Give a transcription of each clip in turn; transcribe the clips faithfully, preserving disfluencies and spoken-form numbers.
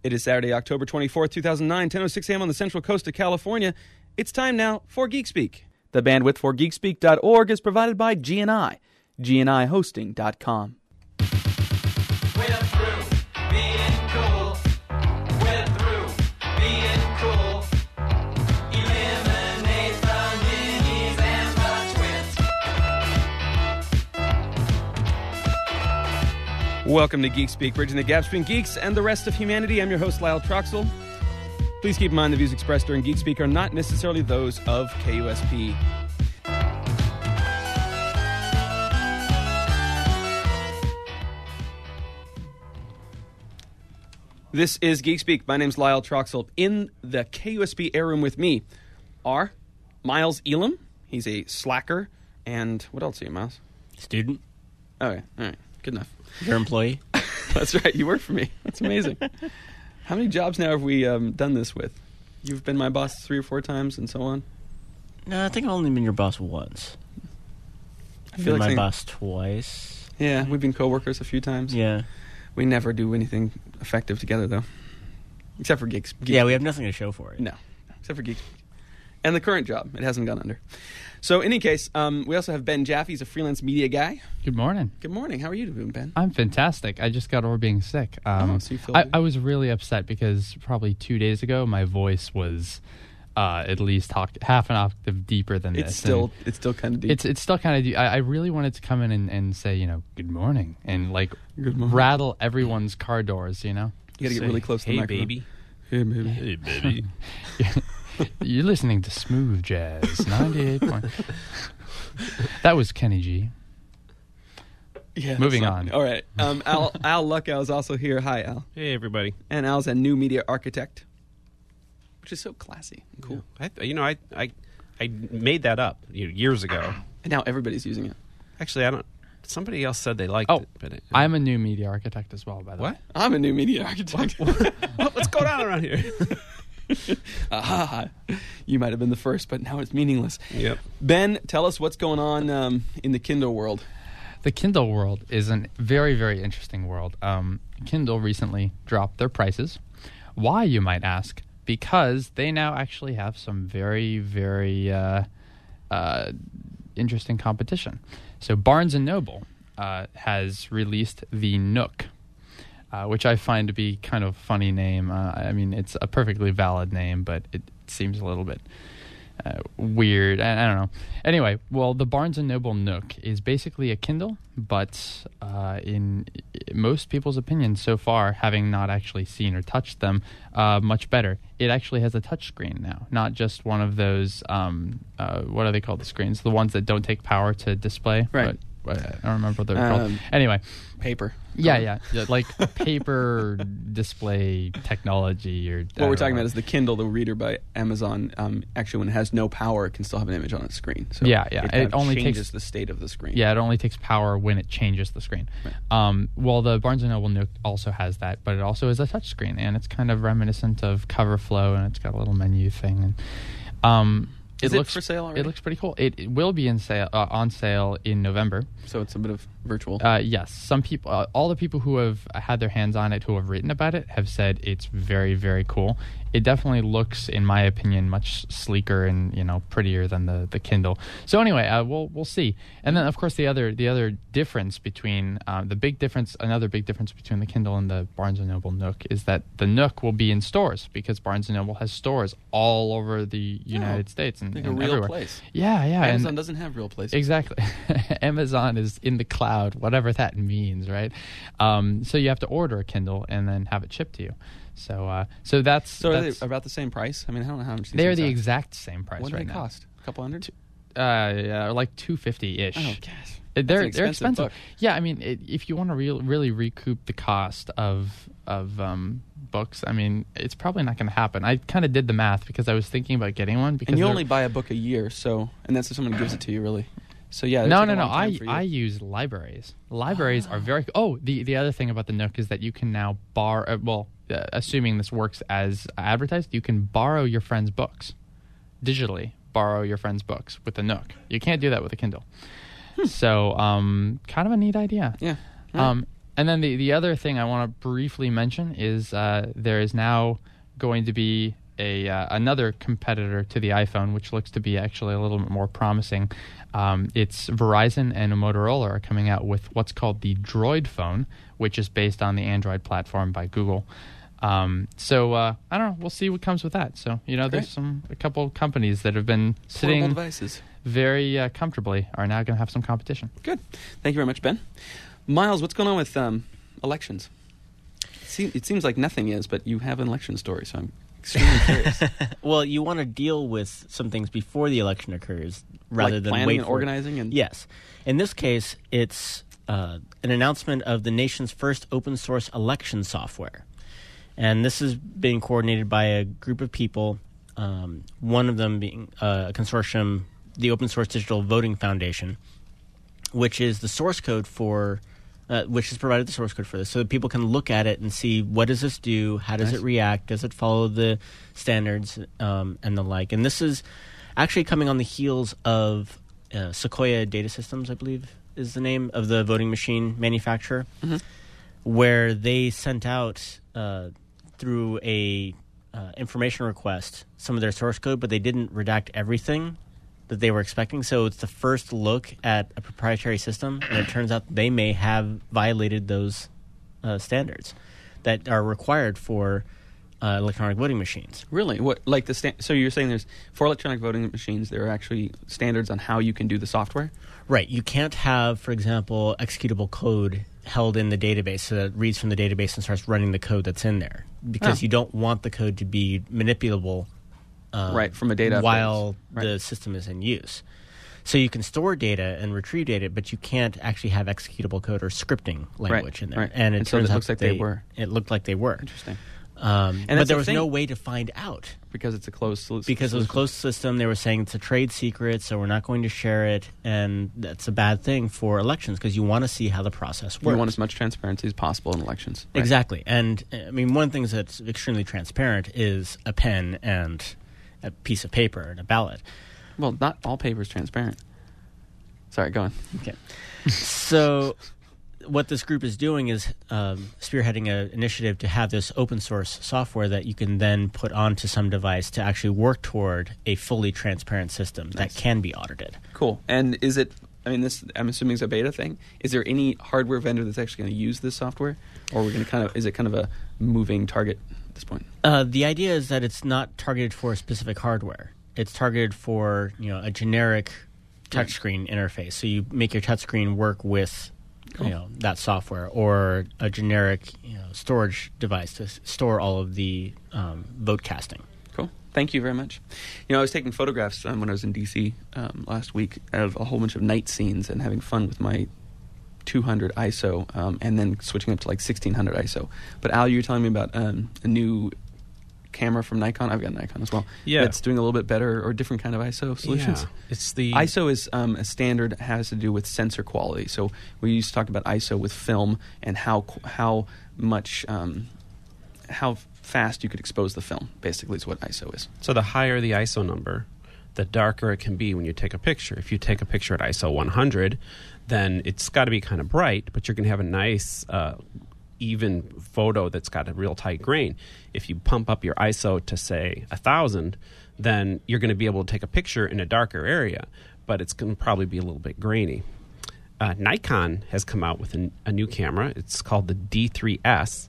It is Saturday, October twenty-fourth, two thousand nine, ten oh six a.m. on the Central Coast of California. It's time now for Geek Speak. The bandwidth for geek speak dot org is provided by G N I, G N I hosting dot com. Welcome to Geek Speak, bridging the gaps between geeks and the rest of humanity. I'm your host, Lyle Troxel. Please keep in mind the views expressed during Geek Speak are not necessarily those of K U S P. This is Geek Speak. My name's Lyle Troxel. In the K U S P air room with me are Miles Elam. He's a slacker. And what else are you, Miles? Student. Okay, all right. Good enough. Your employee. That's right. You work for me. That's amazing. How many jobs now have we um, done this with? You've been my boss three or four times and so on? No, I think I've only been your boss once. I I've feel been like my saying, boss twice. Yeah, we've been coworkers a few times. Yeah. We never do anything effective together, though. Except for Geeks. Geeks. Yeah, we have nothing to show for it. No. Except for Geeks. And the current job. It hasn't gone under. So, in any case, um, we also have Ben Jaffe. He's a freelance media guy. Good morning. Good morning. How are you doing, Ben? I'm fantastic. I just got over being sick. Um, oh, so you feel I, good? I was really upset because probably two days ago, my voice was uh, at least talk, half an octave deeper than It's this. still, and it's still kind of deep. It's it's still kind of deep. I, I really wanted to come in and, and say, you know, good morning, and like Good morning. rattle everyone's car doors, you know? You got to get really close to Hey, the microphone. baby. Hey, baby. Hey, baby. You're listening to Smooth Jazz ninety-eight point That was Kenny G. Yeah, Moving that's on. not- All right. Um, Al, Al Luckow is also here. Hi, Al. Hey, everybody. And Al's a new media architect, which is so classy and cool. I, you know, I, I I made that up you know, years ago. And now everybody's using it. Actually, I don't. Somebody else said they liked Oh, it, but it, I'm a new media architect as well, by the what? way. I'm a new media architect. What- What's going on around here? Aha. You might have been the first, but now it's meaningless. Yep. Ben, tell us what's going on um, in the Kindle world. The Kindle world is a very, very interesting world. Um, Kindle recently dropped their prices. Why, you might ask? Because they now actually have some very, very uh, uh, interesting competition. So Barnes and Noble uh, has released the Nook, uh, which I find to be kind of a funny name. Uh, I mean, it's a perfectly valid name, but it seems a little bit Uh, weird. I, I don't know. Anyway, well, the Barnes and Noble Nook is basically a Kindle, but uh, in i- most people's opinion so far, having not actually seen or touched them, uh, much better. It actually has a touch screen now, not just one of those, um, uh, what are they called, the screens? The ones that don't take power to display. Right. But, but I don't remember what they're Um, called. Anyway. Paper. Yeah, yeah, yeah, like paper display technology. Or What we're talking about is the Kindle, the reader by Amazon. Um, actually, when it has no power, it can still have an image on its screen. So Yeah, yeah. It, kind It of only changes takes- the state of the screen. Yeah, it only takes power when it changes the screen. Right. Um, well, the Barnes and Noble Nook also has that, but it also is a touch screen, and it's kind of reminiscent of CoverFlow, and it's got a little menu thing. And um, Is it it looks for sale already? It looks pretty cool. It, it will be in sale uh, on sale in November. So it's a bit of virtual. Uh, yes, some people, uh, all the people who have had their hands on it, who have written about it, have said it's very, very cool. It definitely looks, in my opinion, much sleeker and you know prettier than the, the Kindle. So anyway, uh, we'll we'll see. And then of course the other the other difference between uh, the big difference, another big difference between the Kindle and the Barnes and Noble Nook is that the Nook will be in stores because Barnes and Noble has stores all over the United States and, like and a real everywhere. place. Yeah, yeah. Amazon and, doesn't have real places. Exactly. Amazon is in the cloud, whatever that means, right? Um, so you have to order a Kindle and then have it shipped to you. So uh, so that's... So are that's they about the same price? I mean, I don't know how much these they're things the are. exact same price What do right they now. cost? A couple hundred? Uh, yeah, like two hundred fifty dollars ish. Oh, gosh. They're That's an they're expensive expensive. book. Yeah, I mean, it, if you want to re- really recoup the cost of of um, books, I mean, it's probably not going to happen. I kind of did the math because I was thinking about getting one. Because And you they're- only buy a book a year, so and that's if someone gives it to you, really. So yeah, No, it'll no, take a no. long time I for you. I use libraries. Libraries are very. Oh, the the other thing about the Nook is that you can now borrow. Uh, well, uh, assuming this works as advertised, you can borrow your friend's books digitally. Borrow your friend's books with the Nook. You can't do that with a Kindle. So, um, kind of a neat idea. Yeah. Um, and then the, the other thing I want to briefly mention is uh, there is now going to be a uh, another competitor to the iPhone, which looks to be actually a little bit more promising. Um, it's Verizon and Motorola are coming out with what's called the Droid phone, which is based on the Android platform by Google. Um, so uh, I don't know. We'll see what comes with that. So you know, Great. there's some a couple companies that have been Portable sitting devices. very uh, comfortably are now going to have some competition. Good. Thank you very much, Ben. Miles, what's going on with um, elections? It, seem, it seems like nothing is, but you have an election story, so I'm extremely curious. Well, you want to deal with some things before the election occurs rather like than planning wait and for organizing and Yes. In this case, it's uh, an announcement of the nation's first open source election software. And this is being coordinated by a group of people, um, one of them being uh, a consortium, the Open Source Digital Voting Foundation, which is the source code for, uh, which has provided the source code for this, so that people can look at it and see what does this do, how does Nice. it react, does it follow the standards, um, and the like. And this is actually coming on the heels of uh, Sequoia Data Systems, I believe is the name of the voting machine manufacturer, Mhm. where they sent out uh, through a uh, information request some of their source code, but they didn't redact everything that they were expecting. So it's the first look at a proprietary system, and it turns out they may have violated those uh, standards that are required for uh, electronic voting machines. Really? What like the sta- so you're saying there's for electronic voting machines there are actually standards on how you can do the software? Right. You can't have, for example, executable code held in the database so that it reads from the database and starts running the code that's in there, because Oh. you don't want the code to be manipulable uh, Right, from a data while base. the Right. system is in use. So you can store data and retrieve data, but you can't actually have executable code or scripting language in there. right. And it And so turns it out looks like they were. It looked like they were. Interesting. Um, And but that's there the was thing- no way to find out. Because it's a closed solution. Because it was a closed system, they were saying it's a trade secret, so we're not going to share it, and that's a bad thing for elections because you want to see how the process You works. want as much transparency as possible in elections. Right. Exactly. And, uh, I mean, one of the things that's extremely transparent is a pen and a piece of paper and a ballot. Well, not all paper is transparent. Sorry, go on. Okay. So what this group is doing is um, spearheading an initiative to have this open source software that you can then put onto some device to actually work toward a fully transparent system Nice. that can be audited. Cool. And is it? I mean, this. I'm assuming it's a beta thing. Is there any hardware vendor that's actually going to use this software, or we're going to kind of? Is it kind of a moving target at this point? Uh, the idea is that it's not targeted for specific hardware. It's targeted for, you know, a generic touchscreen interface. So you make your touchscreen work with, Cool. you know, that software, or a generic, you know, storage device to s- store all of the um, vote casting. Cool. Thank you very much. You know, I was taking photographs um, when I was in D C um, last week of a whole bunch of night scenes and having fun with my two hundred I S O um, and then switching up to like sixteen hundred I S O. But Al, you were telling me about um, a new camera from Nikon. I've got Nikon as well. Yeah. It's doing a little bit better or different kind of I S O solutions. Yeah. It's the I S O is um, a standard, has to do with sensor quality. So we used to talk about I S O with film and how qu- how much um, how fast you could expose the film. Basically, is what I S O is. So the higher the I S O number, the darker it can be when you take a picture. If you take a picture at I S O one hundred, then it's got to be kind of bright, but you're going to have a nice, uh, even photo that's got a real tight grain. If you pump up your I S O to, say, one thousand, then you're going to be able to take a picture in a darker area, but it's going to probably be a little bit grainy. Uh, Nikon has come out with a, a new camera. It's called the D three S,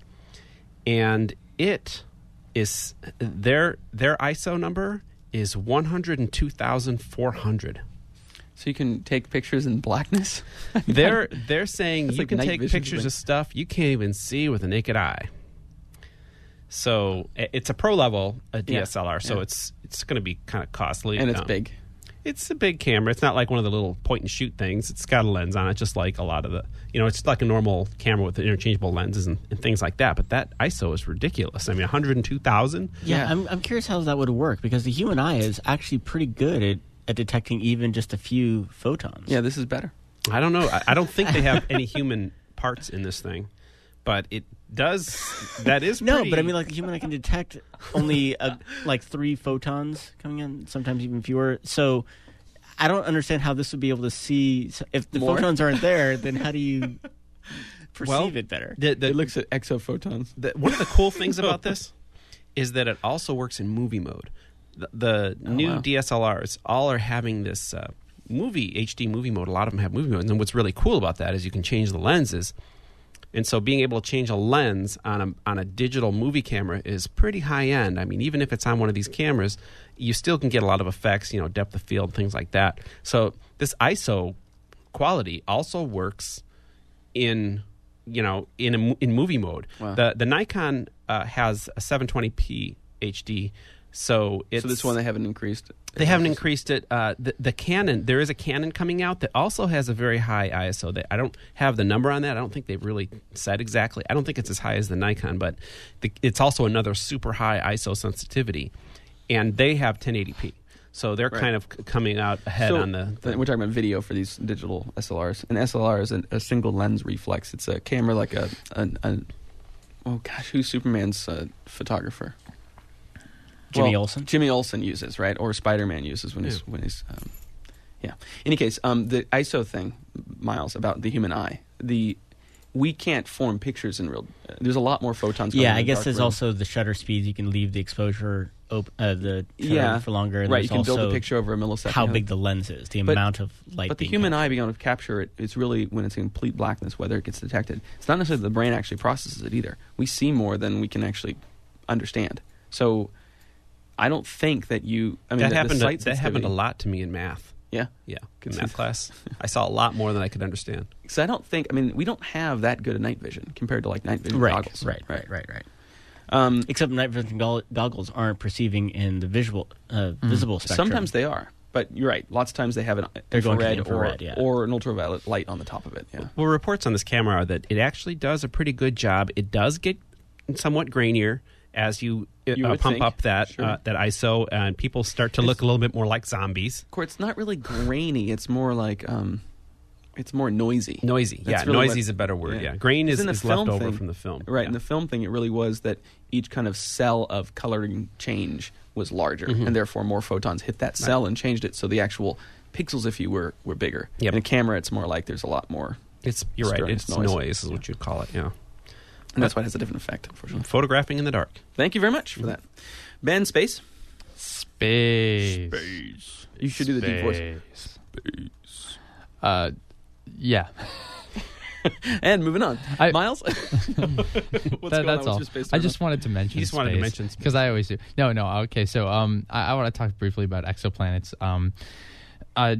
and it is their their I S O number is one hundred two thousand four hundred. So you can take pictures in blackness. They're they're saying That's you like can night take vision pictures thing. of stuff you can't even see with the naked eye. So i- it's a pro level a D S L R, so yeah. it's it's going to be kind of costly, and it's Um, big. It's a big camera. It's not like one of the little point and shoot things. It's got a lens on it, just like a lot of the, you know, it's like a normal camera with interchangeable lenses and, and things like that. But that I S O is ridiculous. I mean, one hundred two thousand. Yeah, Yeah. I'm, I'm curious how that would work, because the human eye is actually pretty good at, at detecting even just a few photons. Yeah, this is better. I don't know. I, I don't think they have any human parts in this thing, but it does. That is No, pretty- but I mean, like, the human eye can detect only uh like three photons coming in, sometimes even fewer. So I don't understand how this would be able to see. So if the More? photons aren't there, then how do you? perceive Well, it better. The, the, It looks at exophotons. the, one of the cool things about this is that it also works in movie mode. The, the Oh, new wow. D S L Rs all are having this uh, movie, H D movie mode. A lot of them have movie modes. And what's really cool about that is you can change the lenses. And so being able to change a lens on a, on a digital movie camera is pretty high end. I mean, even if it's on one of these cameras, you still can get a lot of effects, you know, depth of field, things like that. So this I S O quality also works in, you know, in a, mo- in movie mode. Wow. The the Nikon uh, has a seven twenty p H D. So it's So this one they haven't increased. they haven't increased it. Uh, the, the Canon, there is a Canon coming out that also has a very high I S O. That I don't have the number on that. I don't think they've really said exactly. I don't think it's as high as the Nikon, but the, it's also another super high I S O sensitivity, and they have ten eighty p. So they're Right. kind of c- coming out ahead So, on the. the we're talking about video for these digital S L Rs. An S L R is a, a single lens reflex. It's a camera like a, a, a oh gosh, who's Superman's uh, photographer? Jimmy Well, Olsen? Jimmy Olsen uses, right? Or Spider-Man uses when he's Yeah. when he's um, yeah. In any case, um, the I S O thing, Miles, about the human eye. The we can't form pictures in real. Uh, there's a lot more photons. going Yeah, in I the guess dark there's room. also the shutter speeds. You can leave the exposure op- uh, the shutter Yeah. for longer. And right. there's You can build also a picture over a millisecond. how big the lens is, the But- amount of light. But the being human cast. eye being able to capture it, it's really when it's in complete blackness, whether it gets detected. It's not necessarily the brain actually processes it either. We see more than we can actually understand. So I don't think that you. I mean, that the, happened. The To, sight that happened a sensitivity- lot to me in math. Yeah. Yeah, in Good math stuff. class, I saw a lot more than I could understand. So I don't think. I mean, we don't have that good a night vision compared to like night vision Right, goggles. right, right, right, right. Um, Except night vision gogg- goggles aren't perceiving in the visual, uh, visible spectrum. sometimes they are, but you're right. Lots of times they have an They're going to the infrared, infrared, or, yeah. or an ultraviolet light on the top of it. Yeah. Well, reports on this camera are that it actually does a pretty good job. It does get somewhat grainier as you, You uh, would pump think. up that Sure. uh, that I S O, and people start to look a little bit more like zombies. Of course, it's not really grainy. It's more like um, it's more noisy. Noisy, That's yeah, really noisy what- is a better word. yeah. Yeah, grain is, In the is left film over thing- from the film. Right. Yeah. In the film thing, it really was that each kind of cell of coloring change was larger, Mhm. and therefore more photons hit that cell and changed it. So the actual pixels, if you were, were bigger. Yep. In a camera, it's more like there's a lot more, It's you're right. Stirring It's noise. noise. is what you'd call it. Yeah, and that's why it has a different effect. Unfortunately. photographing in the dark. Thank you very much for that, Ben. Space. Space. You should do the deep voice. Space. Uh, yeah. And moving on, I- Miles. What's That- going that's on? What's all. your space I turn just on? wanted to mention. You just wanted to mention space. because I always do. No, no. Okay, so um, I, I want to talk briefly about exoplanets. Um, uh,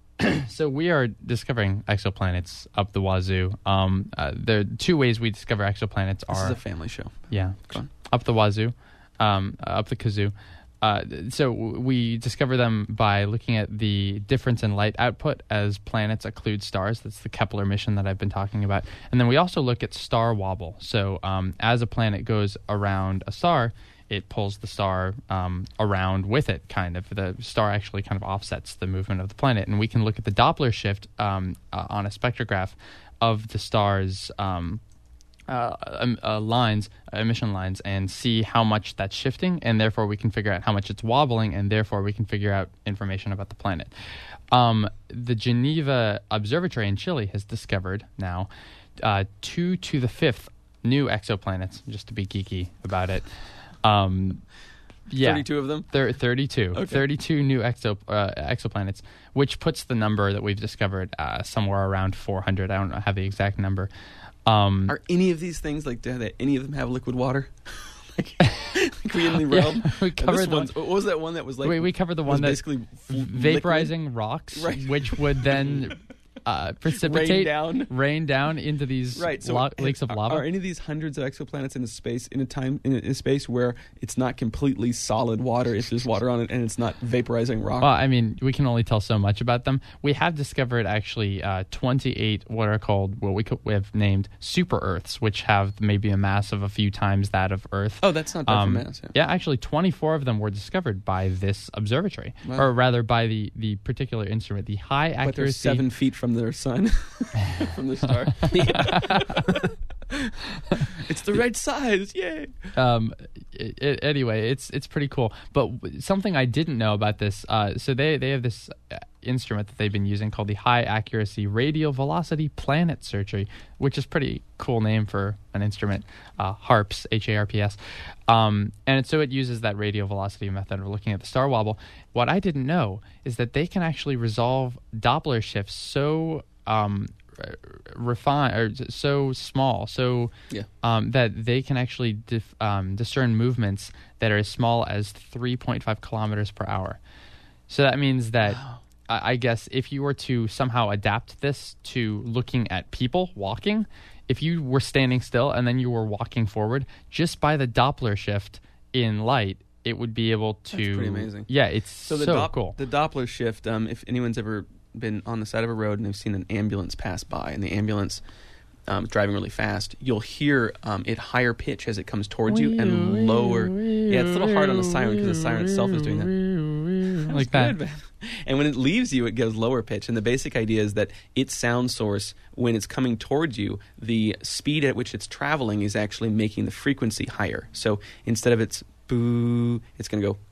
so we are discovering exoplanets up the wazoo. Um, uh, there are two ways we discover exoplanets This are is a family show. yeah, Go on. up the wazoo, um, uh, up the kazoo. Uh, so w- we discover them by looking at the difference in light output as planets occlude stars. That's the Kepler mission that I've been talking about. And then we also look at star wobble. So um, as a planet goes around a star, it pulls the star um, around with it, kind of. The star actually kind of offsets the movement of the planet. And we can look at the Doppler shift um, uh, on a spectrograph of the star's um, uh, um, uh, lines, uh, emission lines, and see how much that's shifting, and therefore we can figure out how much it's wobbling, and therefore we can figure out information about the planet. Um, the Geneva Observatory in Chile has discovered now uh, two to the fifth new exoplanets, just to be geeky about it. Um, yeah. Thirty-two of them. Thir- thirty-two. Okay. thirty-two new exo- uh, exoplanets, which puts the number that we've discovered uh, somewhere around four hundred. I don't have the exact number. Um, Are any of these things like do they, any of them have liquid water? like, like we in the realm. yeah, we And covered this the one's- what was that one that was like? we, we covered the was one that basically f- vaporizing rocks, Right. which would then uh, liquid, precipitate, rain down. rain down into these Right. So lo- lakes of are- lava. Are any of these hundreds of exoplanets in a space in a time in a, in a space where it's not completely solid water? If there's water on it and it's not vaporizing rock. Well, I mean, we can only tell so much about them. We have discovered actually uh, twenty-eight what are called, what we, co- we have named super Earths, which have maybe a mass of a few times that of Earth. oh, that's not bad Um, for mass. Yeah. yeah, actually, twenty-four of them were discovered by this observatory, Wow. or rather by the, the particular instrument, the high But they're accuracy. seven feet from their sun, from the star. It's the right size. Yay! um, i i anyway, it's it's pretty cool. But w- something I didn't know about this. Uh, so they they have this uh, instrument that they've been using called the High Accuracy Radial Velocity Planet Searcher, which is pretty cool name for an instrument, uh, HARPS, H A R P S. Um, and so it uses that radial velocity method of looking at the star wobble. What I didn't know is that they can actually resolve Doppler shifts so um, refine or so small, so Yeah. um, that they can actually dif- um, discern movements that are as small as three point five kilometers per hour. So that means that, Wow. I I guess, if you were to somehow adapt this to looking at people walking, if you were standing still and then you were walking forward, just by the Doppler shift in light, it would be able to. That's pretty amazing. Yeah, it's So so, the Dop- cool. the Doppler shift. Um, if anyone's ever been on the side of a road and they've seen an ambulance pass by, and the ambulance um, is driving really fast, you'll hear um, it higher pitch as it comes towards you and lower. Yeah, it's a little hard on the siren because the siren itself is doing that. Like that. Good, man. And when it leaves you, it goes lower pitch. And the basic idea is that its sound source, when it's coming towards you, the speed at which it's traveling is actually making the frequency higher. So instead of its boo, it's going to go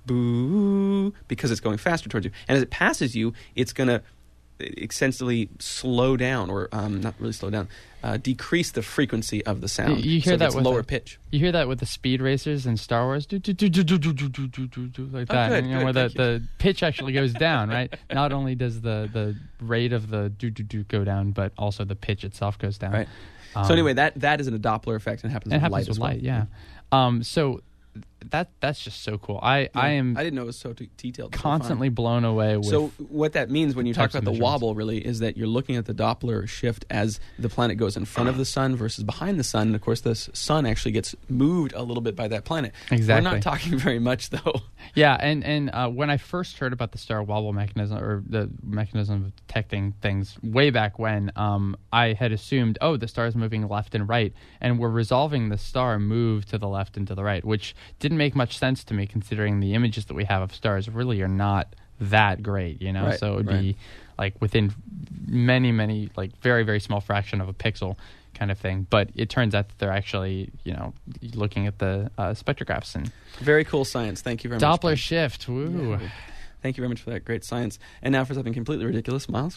boo because it's going faster towards you. And as it passes you, it's going to extensively slow down, or um, not really slow down, uh, decrease the frequency of the sound. You- you hear so that it's with lower a- pitch. You hear that with the speed racers in Star Wars, do, do, do, do, do, do, do, do, do, do, do, like Oh, that, good, you know, good, where the, thank you. the pitch actually goes down, right? Not only does the, the rate of the do do do go down, but also the pitch itself goes down. Right. Um, So anyway, that that is a Doppler effect and happens it with happens light with as well. light, yeah. Um, so that that's just so cool. I, I am I didn't know it was so t- detailed. so constantly fine. blown away with. So what that means when you talk types of about the measurements. wobble really is that you're looking at the Doppler shift as the planet goes in front of the sun versus behind the sun. And of course, the s- sun actually gets moved a little bit by that planet. Exactly. We're not talking very much though. Yeah, and and uh, when I first heard about the star wobble mechanism, or the mechanism of detecting things way back when, um, I had assumed, oh, the star is moving left and right, and we're resolving the star move to the left and to the right, which didn't make much sense to me, considering the images that we have of stars really are not that great, you know. Right, so it would right. be like within many, many, like very, very small fraction of a pixel kind of thing. But it turns out that they're actually, you know, looking at the uh, spectrographs and Very cool science. Thank you very much. Doppler Ben. shift. Woo. Yeah. Thank you very much for that great science. And now for something completely ridiculous, Miles.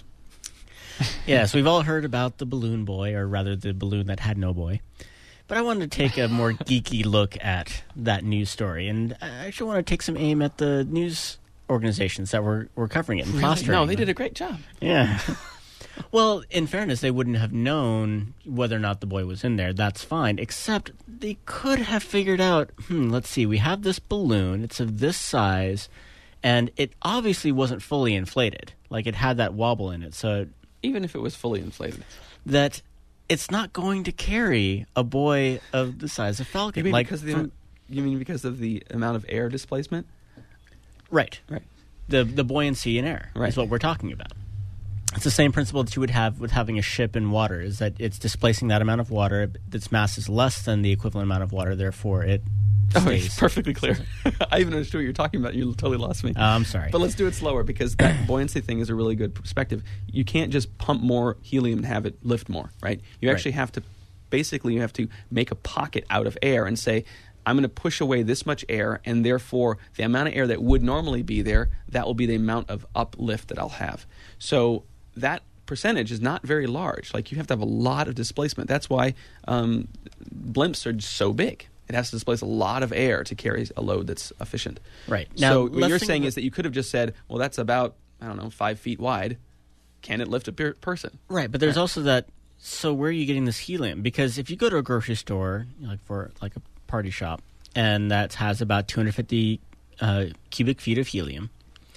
Yes, we've all heard about the balloon boy, or rather the balloon that had no boy. But I wanted to take a more geeky look at that news story, and I actually want to take some aim at the news organizations that were, were covering it and fostering No, they them. did a great job. Yeah. Well, in fairness, they wouldn't have known whether or not the boy was in there. That's fine. Except they could have figured out, hmm, let's see, we have this balloon. It's of this size, and it obviously wasn't fully inflated. Like, it had that wobble in it, so Even if it was fully inflated. that it's not going to carry a boy of the size of Falcon. You mean, like, because of the, from- you mean because of the amount of air displacement? right. Right. The, the buoyancy in air Right. is what we're talking about. It's the same principle that you would have with having a ship in water, is that it's displacing that amount of water. Its mass is less than the equivalent amount of water, therefore it Oh, stays. it's perfectly clear. I even understood what you're talking about. You totally lost me. Uh, I'm sorry. But let's do it slower, because that buoyancy thing is a really good perspective. You can't just pump more helium and have it lift more, right? You actually Right. have to, basically, you have to make a pocket out of air and say, I'm going to push away this much air, and therefore the amount of air that would normally be there, that will be the amount of uplift that I'll have. So that percentage is not very large. Like, you have to have a lot of displacement. That's why um, blimps are so big. It has to displace a lot of air to carry a load that's efficient. Right. Now, So what let's you're think saying of- is that you could have just said, well, that's about, I don't know, five feet wide. Can it lift a per- person? Right, but there's also that. So where are you getting this helium? Because if you go to a grocery store, you know, like for like a party shop, and that has about two hundred fifty uh, cubic feet of helium,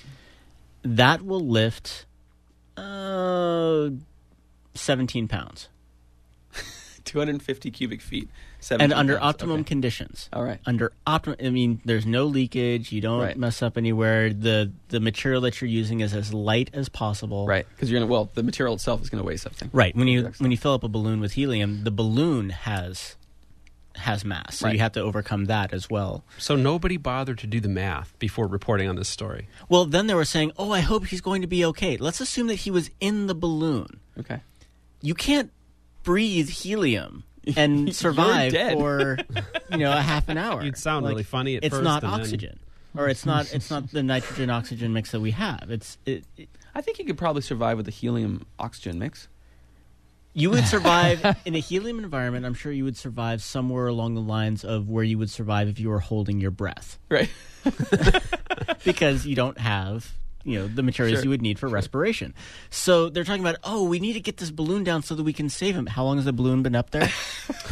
that will lift uh, seventeen pounds, two hundred fifty cubic feet. and seventeen under pounds. optimum Okay. conditions. All right. Under optimum, I mean, there's no leakage. You don't Right. mess up anywhere. The the material that you're using is as light as possible. Right. Because you're going to, well, the material itself is going to weigh something. Right. When you Excellent. when you fill up a balloon with helium, the balloon has has mass, so Right. you have to overcome that as well. So nobody bothered to do the math before reporting on this story. Well, then they were saying, "Oh, I hope he's going to be okay." Let's assume that he was in the balloon. Okay. You can't breathe helium and You're survive dead. for you know a half an hour. You'd sound Like, really funny at it's first. not and then- oxygen. or it's not it's not the nitrogen oxygen mix that we have. It's it, it, I think you could probably survive with a helium oxygen mix. you would survive in a helium environment. I'm sure you would survive somewhere along the lines of where you would survive if you were holding your breath, Right. because you don't have, you know, the materials Sure. you would need for respiration. So they're talking about, oh, we need to get this balloon down so that we can save him. How long has the balloon been up there?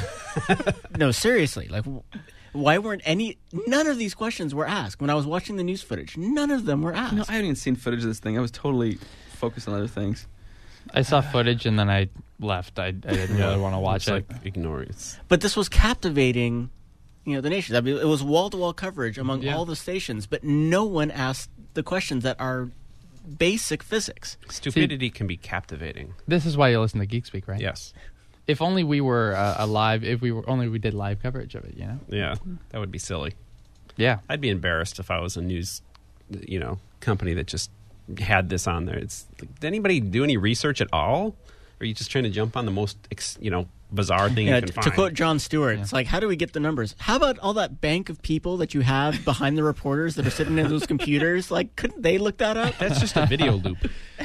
No, seriously. Like, w- why weren't any, none of these questions were asked when I was watching the news footage. None of them were asked. No, I haven't even seen footage of this thing. I was totally focused on other things. I saw footage and then I left. I, I didn't really want to watch It's it. like ignore it. But this was captivating, you know, the nation. I mean, it was wall-to-wall coverage among Yeah. all the stations, but no one asked the questions that are basic physics. Stupidity can be captivating. This is why you listen to Geek Speak, right? Yes. If only we were uh, alive. If we were only we did live coverage of it. You know. Yeah, that would be silly. Yeah. I'd be embarrassed if I was a news, you know, company that just had this on there. It's like, did anybody do any research at all? Or are you just trying to jump on the most, ex, you know, bizarre thing Yeah, you can to find? quote Jon Stewart, Yeah. it's like, how do we get the numbers? How about all that bank of people that you have behind the reporters that are sitting in those computers? Like, couldn't they look that up? That's just a video loop.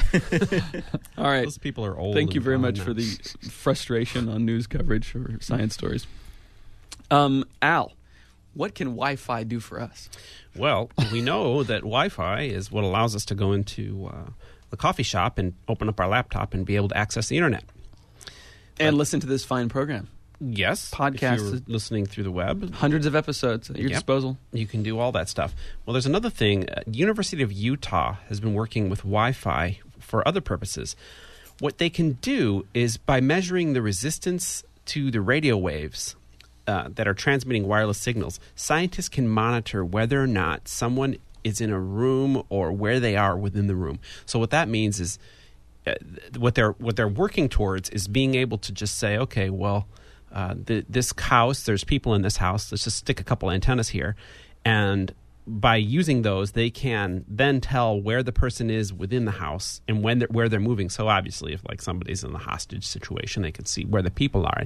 All right. Those people are old. Thank you and very gone much now. for the frustration on news coverage or science stories. Um, Al, what can Wi-Fi do for us? Well, we know that Wi-Fi is what allows us to go into uh, the coffee shop and open up our laptop and be able to access the internet. And But- listen to this fine program. Yes, Podcast If you're is- listening through the web, Hundreds of episodes at your Yep. disposal. you can do all that stuff. Well, there's another thing. Uh, University of Utah has been working with Wi-Fi for other purposes. What they can do is by measuring the resistance to the radio waves uh, that are transmitting wireless signals, scientists can monitor whether or not someone is in a room or where they are within the room. So what that means is uh, th- what they're what they're working towards is being able to just say, okay, well, uh, the, this house, there's people in this house. Let's just stick a couple antennas here, and by using those, they can then tell where the person is within the house and when they're, where they're moving. So obviously, if like somebody's in a hostage situation, they can see where the people are.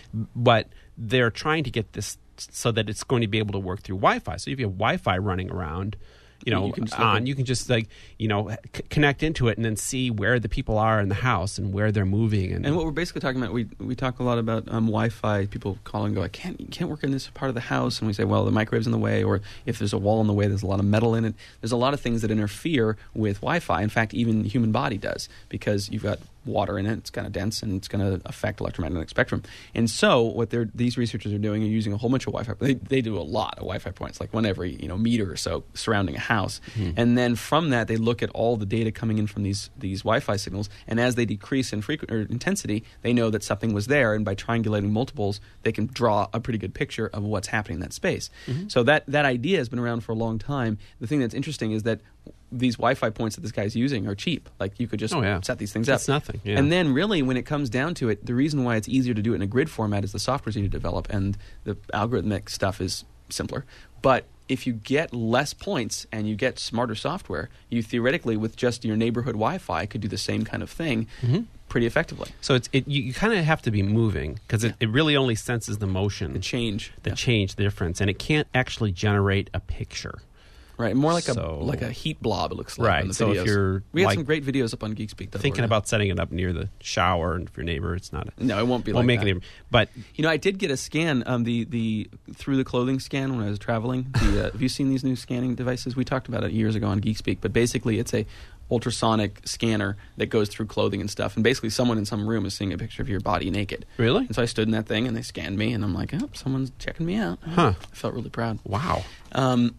But they're trying to get this so that it's going to be able to work through Wi-Fi. So if you have Wi-Fi running around, you know, You can just look on, at- you can just like you know c- connect into it and then see where the people are in the house and where they're moving. And, And what we're basically talking about, we we talk a lot about um, Wi-Fi. People call and go, I can't, you can't work in this part of the house. And we say, well, the microwave's in the way, or if there's a wall in the way, there's a lot of metal in it. There's a lot of things that interfere with Wi-Fi. In fact, even the human body does, because you've got water in it. It's kind of dense, and it's going to affect electromagnetic spectrum. And so what they're, these researchers are doing are using a whole bunch of Wi-Fi. They, they do a lot of Wi-Fi points, like one every you know meter or so surrounding a house. And then from that, they look at all the data coming in from these these Wi-Fi signals. And as they decrease in frequent or intensity, they know that something was there. And by triangulating multiples, they can draw a pretty good picture of what's happening in that space. So that that idea has been around for a long time. The thing that's interesting is that these Wi-Fi points that this guy's using are cheap. Like you could just Oh, yeah. set these things up. It's nothing, yeah. And then really when it comes down to it, the reason why it's easier to do it in a grid format is the software's easier to develop and the algorithmic stuff is simpler. But if you get less points and you get smarter software, you theoretically with just your neighborhood Wi-Fi could do the same kind of thing pretty effectively. so it's it, you, you kind of have to be moving because it, it really only senses the motion, The change. the Yeah. change, the difference, and it can't actually generate a picture. Right, more like So- a like a heat blob. It looks like. Right, in the so if videos. you're, we have like, some great videos up on Geekspeak. Thinking about setting it up near the shower and for your neighbor, it's not. A, no, it won't be won't like make that. it. But You know, I did get a scan, um, the the through the clothing scan when I was traveling. The, uh, have you seen these new scanning devices? We talked about it years ago on Geekspeak, but basically it's a ultrasonic scanner that goes through clothing and stuff. And basically, someone in some room is seeing a picture of your body naked. really, And so I stood in that thing, and they scanned me, and I'm like, oh, someone's checking me out. Huh. I felt really proud. wow. Um,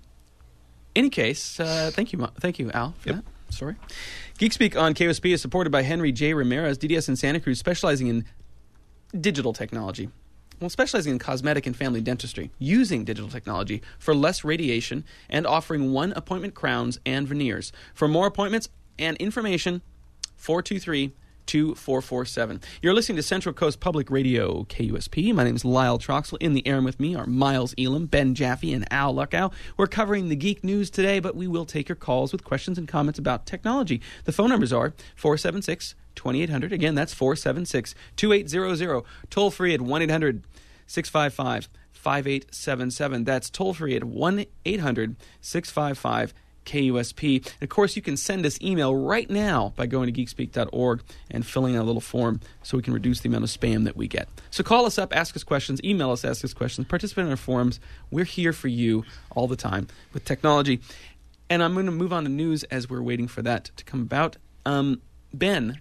any case, uh, thank you, Mo- thank you, Al, for Yep. that. Sorry. Geekspeak on K O S P is supported by Henry J. Ramirez, D D S in Santa Cruz, specializing in digital technology. Well, specializing in cosmetic and family dentistry, using digital technology for less radiation and offering one appointment crowns and veneers. For more appointments and information, four two three, two four four seven. You're listening to Central Coast Public Radio, K U S P. My name is Lyle Troxel. In the air with me are Miles Elam, Ben Jaffe, and Al Luckow. We're covering the geek news today, but we will take your calls with questions and comments about technology. The phone numbers are four seven six, two eight zero zero. Again, that's four seven six, two eight zero zero. Toll free at one eight hundred, six five five, five eight seven seven. That's toll free at one eight hundred six five five K U S P. And of course, you can send us email right now by going to geekspeak dot org and filling out a little form so we can reduce the amount of spam that we get. So call us up, ask us questions, email us, ask us questions, participate in our forums. We're here for you all the time with technology. And I'm going to move on to news as we're waiting for that to come about. Um, Ben,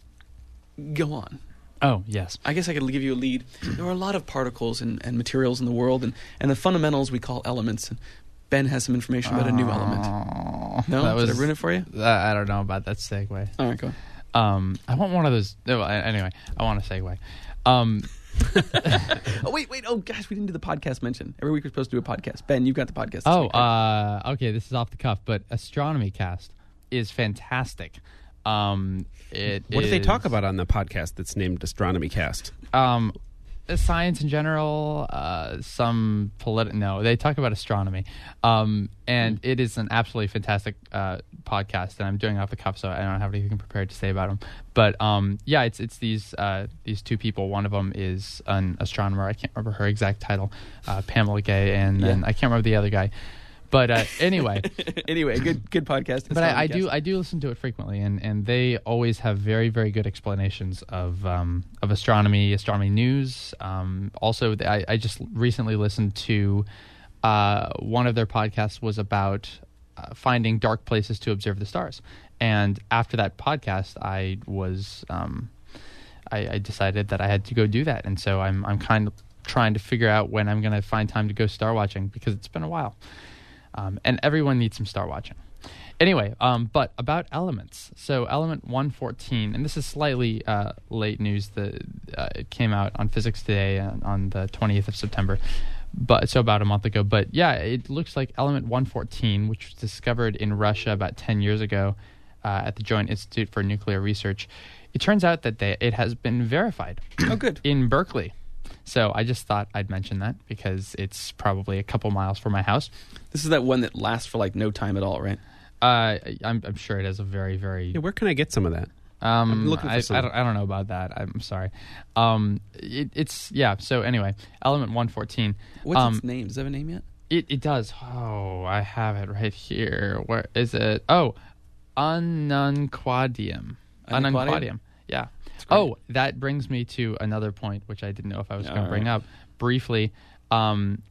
go on. Oh, yes. I guess I could give you a lead. There are a lot of particles and, and materials in the world, and, and the fundamentals we call elements. And Ben has some information about a new element. No? That was, Did I ruin it for you? Uh, I don't know about that segue. All right, go on. Um, I want one of those. No, I- anyway, I want a segue. Um, Oh, wait, wait. Oh, gosh, we didn't do the podcast mention. Every week we're supposed to do a podcast. Ben, you've got the podcast. this oh, week, right? uh, okay. This is off the cuff, but Astronomy Cast is fantastic. Um, it What do they is- talk about on the podcast that's named Astronomy Cast? Um, science in general, uh, some politi- no, they talk about astronomy. Um, and it is an absolutely fantastic uh, podcast, and I'm doing it off the cuff, so I don't have anything prepared to say about them. But um, yeah, it's it's these uh, these two people. One of them is an astronomer. I can't remember her exact title, uh, Pamela Gay, and then Yeah. I can't remember the other guy. But uh, anyway, Anyway, good good podcast. but I, I do I do listen to it frequently, and, and they always have very very good explanations of um, of astronomy, astronomy news. Um, also, th- I, I just recently listened to uh, one of their podcasts was about uh, finding dark places to observe the stars, and after that podcast, I was um, I, I decided that I had to go do that, and so I'm I'm kind of trying to figure out when I'm going to find time to go star watching because it's been a while. Um, and everyone needs some star watching. Anyway, um, but about elements. So element one fourteen, and this is slightly uh, late news. The, uh, it came out on Physics Today on, on the twentieth of September, but so about a month ago. But yeah, it looks like element one fourteen, which was discovered in Russia about ten years ago uh, at the Joint Institute for Nuclear Research. It turns out that they, it has been verified Oh, good. in Berkeley. So I just thought I'd mention that because it's probably a couple miles from my house. This is that one that lasts for like no time at all, right? Uh, I'm, I'm sure it has a very, very. Yeah, where can I get some of that? Um, I'm looking for I, some. I, don't, I don't know about that. I'm sorry. Um, it, it's yeah. So anyway, element one fourteen. What's um, its name? Does it have a name yet? It it does. Oh, I have it right here. Where is it? Oh, ununquadium. Ununquadium? Ununquadium. Yeah. great. Oh, that brings me to another point, which I didn't know if I was going All to bring right. up briefly. Um,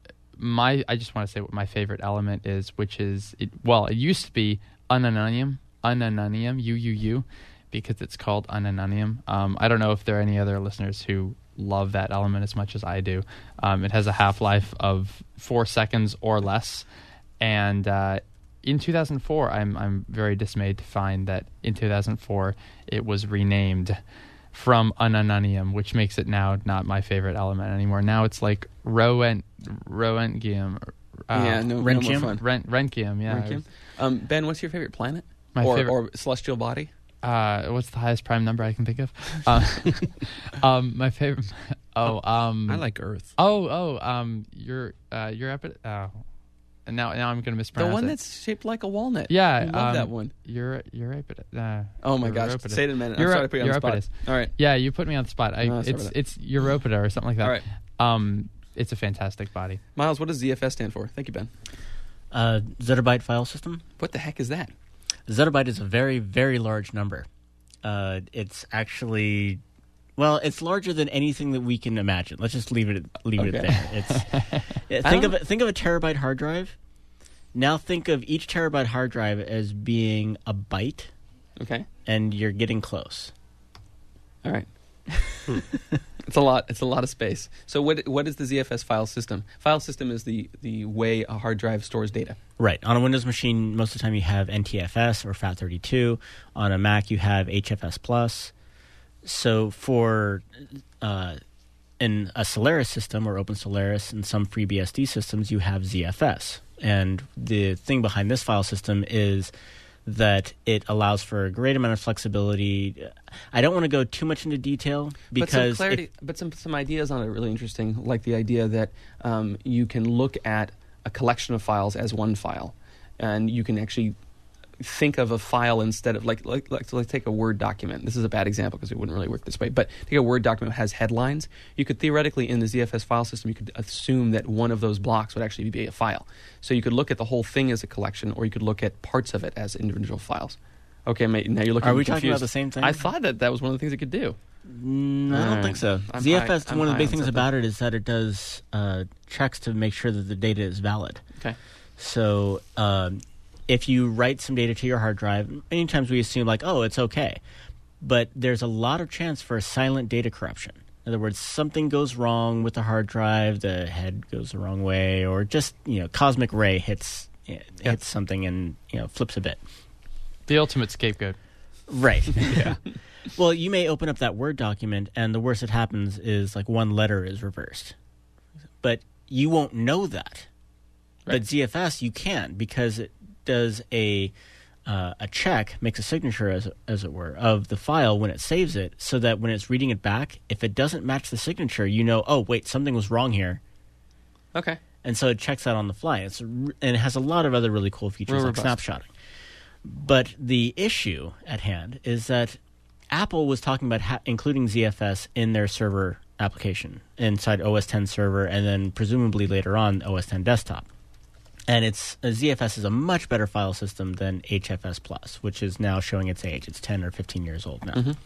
my I just want to say what my favorite element is, which is it. Well, it used to be ununonium, ununonium, U U U, because it's called ununonium. Um, I don't know if there are any other listeners who love that element as much as I do. Um, it has a half-life of four seconds or less, and uh, in two thousand four, I'm I'm very dismayed to find that in two thousand four it was renamed from ununonium, which makes it now not my favorite element anymore. Now it's like Roent Roentgium. Uh, yeah, no, no more Rentium? fun. Rent Rentgium. Yeah. Rentium? Um, Ben, what's your favorite planet? My or, favorite- or celestial body? Uh, what's the highest prime number I can think of? Uh, um, my favorite. Oh, um, I like Earth. Oh, oh, um, you're, uh, you're up at. Oh, and now, now I'm going to The mispronounce one it. that's shaped like a walnut. Yeah, I love um, that one. You're, you're up at. Uh, Oh my gosh! Europidus. Say it in a minute. I'm Euro- sorry to put you on the spot. Europidus. All right. Yeah, you put me on the spot. I, No, sorry it's about that. it's Europida or something like that. All right. Um, it's a fantastic body. Miles, what does Z F S stand for? Thank you, Ben. Uh, zettabyte file system. What the heck is that? Zettabyte is a very, very large number. Uh, it's actually, well, it's larger than anything that we can imagine. Let's just leave it leave it Okay. there. It's yeah, think of it, think of a terabyte hard drive. Now think of each terabyte hard drive as being a byte, Okay. and you're getting close. All right. It's a lot. It's a lot of space. So what what is the Z F S file system? File system is the, the way a hard drive stores data. Right. On a Windows machine, most of the time you have N T F S or FAT thirty-two. On a Mac, you have H F S plus. So for uh, in a Solaris system or Open Solaris and some FreeBSD systems, you have Z F S. And the thing behind this file system is that it allows for a great amount of flexibility. I don't want to go too much into detail because but some clarity, it- but some some ideas on it are really interesting, like the idea that um, you can look at a collection of files as one file, and you can actually think of a file instead of like like like, so let's take a Word document. This is a bad example because it wouldn't really work this way. But take a Word document that has headlines. You could theoretically in the Z F S file system you could assume that one of those blocks would actually be a file. So you could look at the whole thing as a collection, or you could look at parts of it as individual files. Okay, mate, now you're looking. Are we confused. talking about the same thing? I thought that that was one of the things it could do. Mm, I don't Alright. think so. I'm Z F S, high- I'm one of the high big on things something. about it is that it does uh, checks to make sure that the data is valid. Okay. So um, if you write some data to your hard drive, many times we assume like, oh, it's okay. But there's a lot of chance for silent data corruption. In other words, something goes wrong with the hard drive, the head goes the wrong way, or just, you know, cosmic ray hits hits something and, you know, flips a bit. The ultimate scapegoat. Right. Yeah. Well, you may open up that Word document, and the worst that happens is like one letter is reversed. But you won't know that. Right. But Z F S, you can, because it does a uh, a check, makes a signature, as as it were, of the file when it saves it, so that when it's reading it back, if it doesn't match the signature, you know, oh, wait, something was wrong here. Okay. And so it checks that on the fly. It's, and it has a lot of other really cool features Real like robust. snapshotting. But the issue at hand is that Apple was talking about ha- including Z F S in their server application inside O S X server, and then presumably later on O S X desktop. And it's uh, Z F S is a much better file system than H F S Plus, which is now showing its age. It's ten or fifteen years old now. Mm-hmm.